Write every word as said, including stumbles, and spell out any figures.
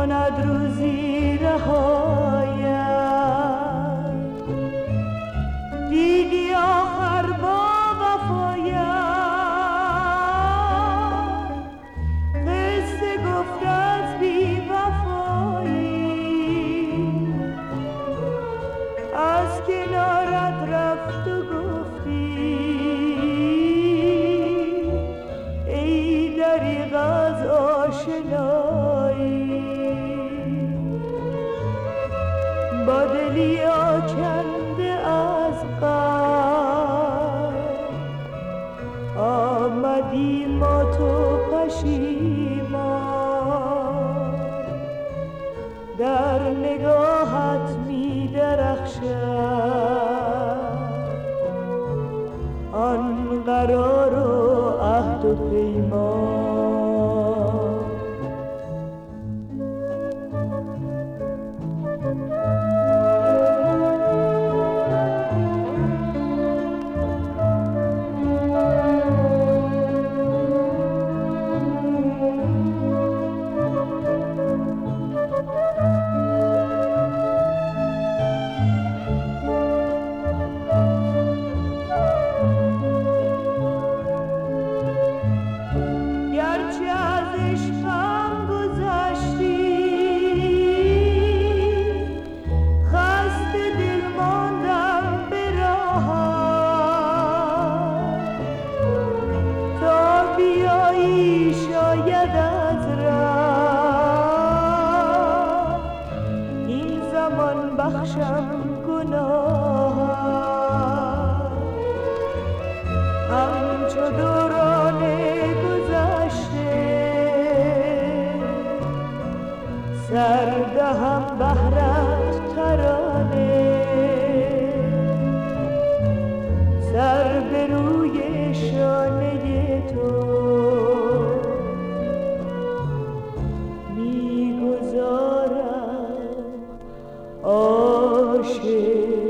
کند روزی رهایم، دیدی آخر با وفایم، قصه گفت از بی وفایی، از کنارت رفت و گفتی ای دریغ از آشنایی، با دلی آکنده از غم آمدی ما تو پشیمان، در نگاهت می درخشد آن قرار و عهد و پیمان. بخشم گناه همچو دوران گذشته، سردهم بهرت ترانه، سر به روی شانه تو میگذارم عاشق.